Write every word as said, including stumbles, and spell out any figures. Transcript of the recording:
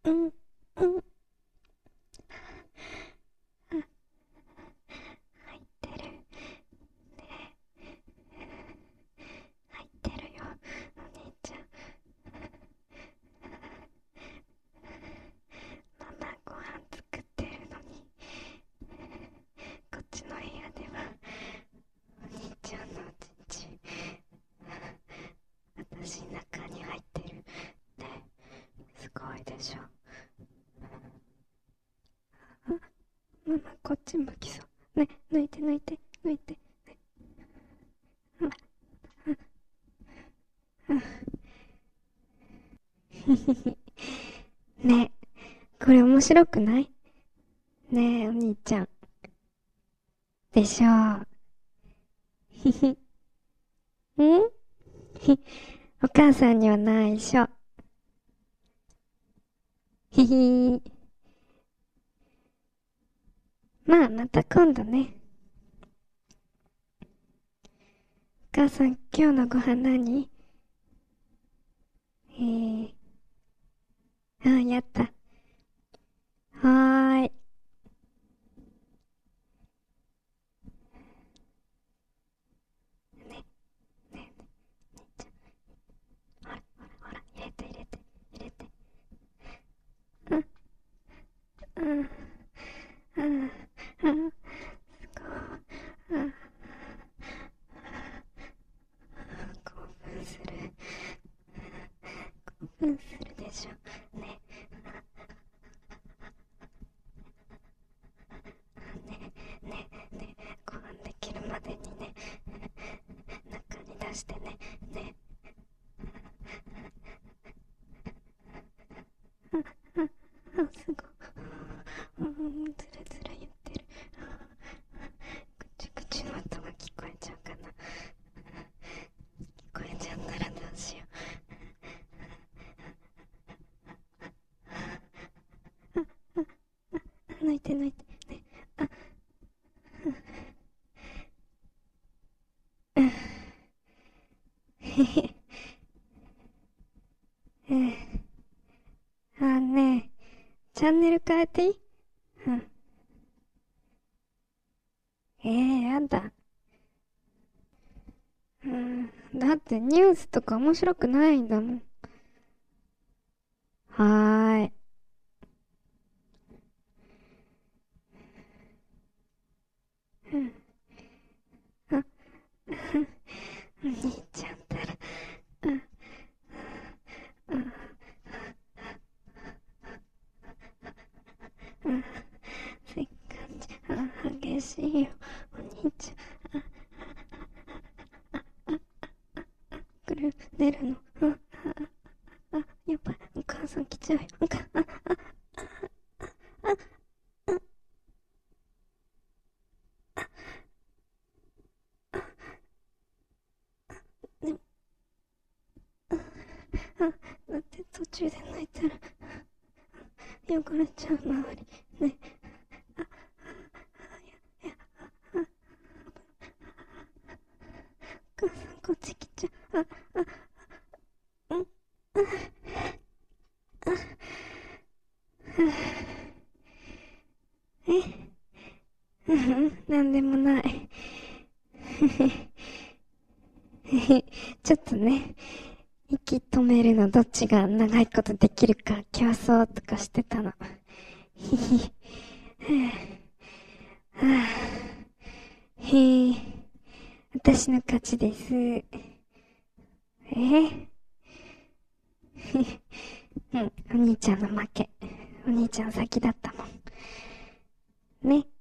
うん、うん。入ってる。ね、入ってるよ、お兄ちゃん。ママご飯作ってるのに、こっちの部屋では、お兄ちゃんのおちんちん、私中に入ってる。ね、すごいでしょ。ママこっち向きそう。ね、抜いて抜いて、抜いて。ね、うんうん。ね、これ面白くない？ねえ、お兄ちゃん。でしょう。ひひ。んひ、お母さんには内緒。ひひ。まあ、また今度ね。お母さん、今日のご飯何？えー、あ、やった。はーい。ね、ね、ほら、ほら、ほら、入れて、入れて、入れて。うん、うん、うん、うん、すごい。うん、興奮する。興奮するでしょ。ね、ね、ね、ね、ご飯できるまでにね、中に出してね、ね、あ、すごい。うん、ずるずる言ってる。ぐちぐちの音が聞こえちゃうかな。聞こえちゃったらどうしよう。抜いて抜いて。ね、あ、うん、へへ。うん。あ、ねえ、チャンネル変えていい？うん。えー、やだ。うん。だってニュースとか面白くないんだもん。はーい。うん。あ、お兄ちゃんったら。うん。うん。うん。せっかち。あ、激しいよ。お兄ちゃん。あ、くる、寝るの。うん。あ、やっぱりお母さん来ちゃうよ。お母、あ、でも、あ、だって途中で泣いたら汚れちゃう周り。ね。お母さんこっち来ちゃう。あ、うん。え、うん、なんでもない。ちょっとね、息止めるのどっちが長いことできるか競争とかしてたの。ひひ。はぁ、へえ、私の勝ちです。えー、うん、お兄ちゃんの負け。お兄ちゃん先だったもん。ね。